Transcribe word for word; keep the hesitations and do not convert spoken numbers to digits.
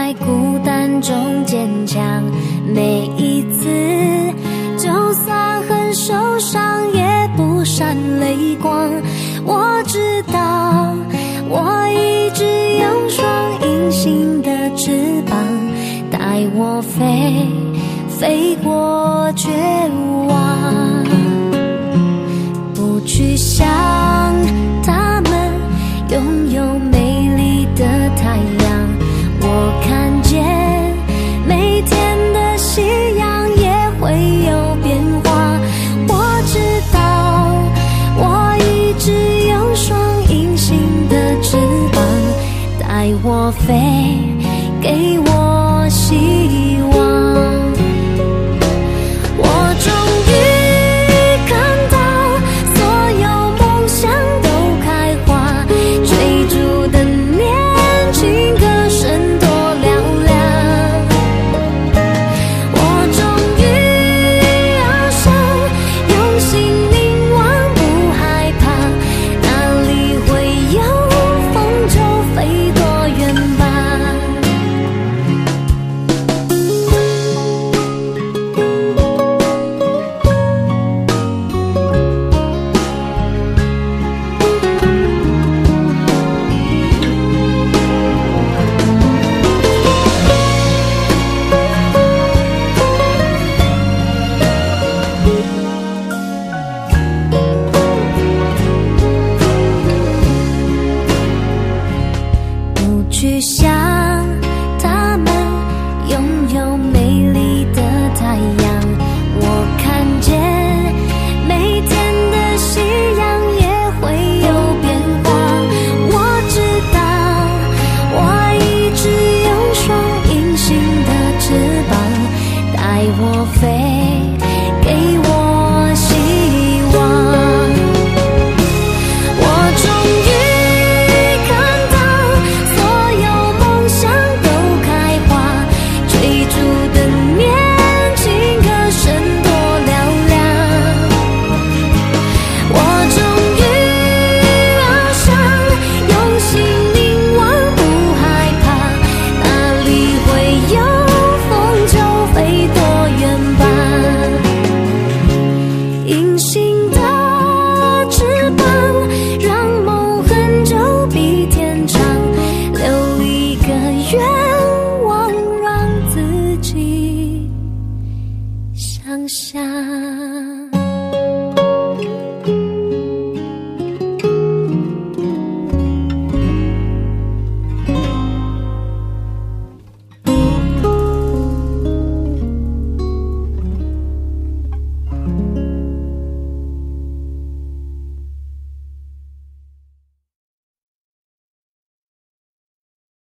在孤单中坚强，每一次就算很受伤也不闪泪光。我知道我一直用双隐形的翅膀带我飞，飞过绝望。不去想他们拥有美丽的太阳，我看见每天的夕阳也会有变化。我知道我一直用双隐形的翅膀带我飞，给我希望。我终于看到所有梦想都开花，追逐的年轻歌声多嘹亮。我终于翱翔，用心凝望，不害怕，哪里会有风就飞多远吧。不去想